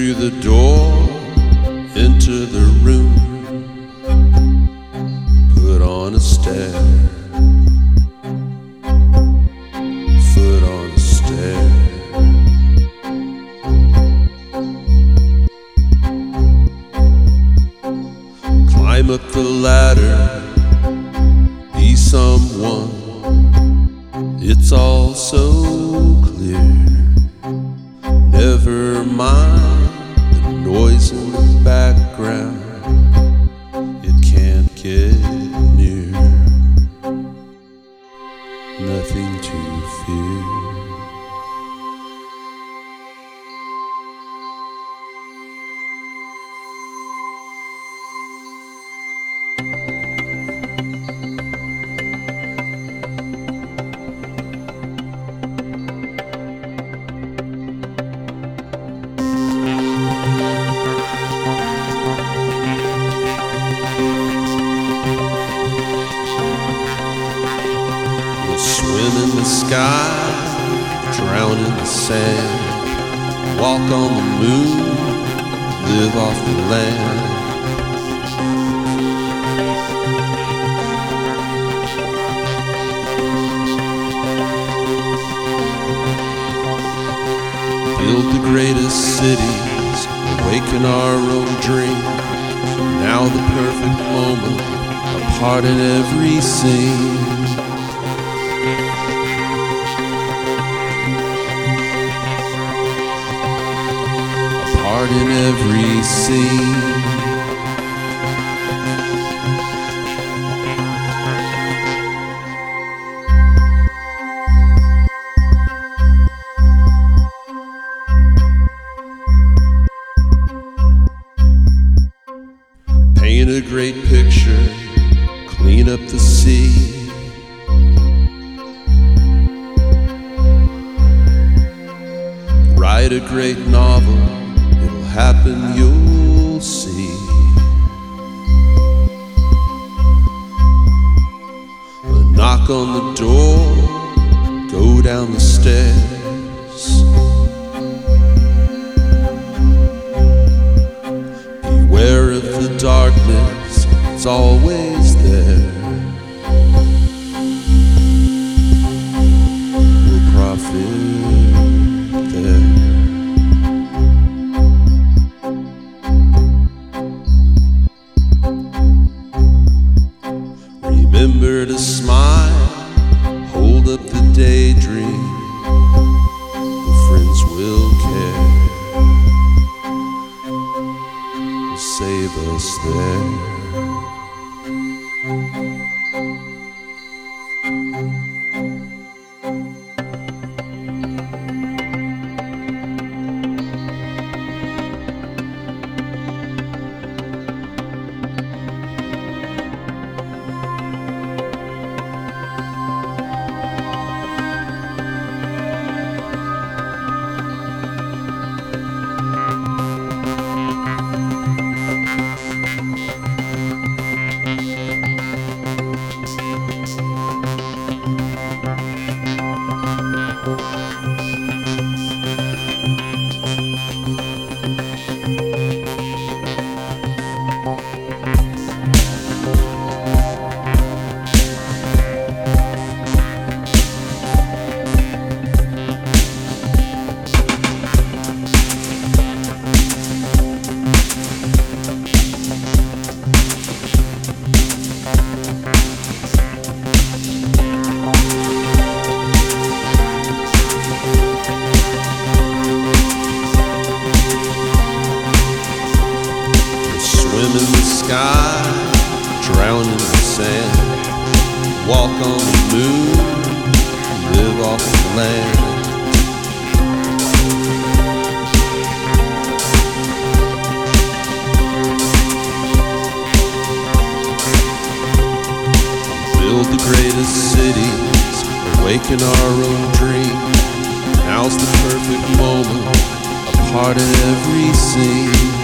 through the door, into the room, put on a stare, foot on a stair. Climb up the ladder, be someone, it's all so clear. Never mind the noise in the background, it can't get near. Nothing to fear. Swim in the sky, drown in the sand, walk on the moon, live off the land. Build the greatest cities, awaken our own dream. Now the perfect moment, a part in every scene. Part in every scene. Paint a great picture, clean up the sea. Write a great novel, it'll happen, you'll see. A knock on the door, go down the stairs. Beware of the darkness, it's always there. We'll profit there. Remember to smile, hold up the daydream. The friends will care, will save us there. Swim in the sky, drown in the sand, walk on the moon, live off the land. Build the greatest cities, awaken our own dream. Now's the perfect moment, a part in every scene.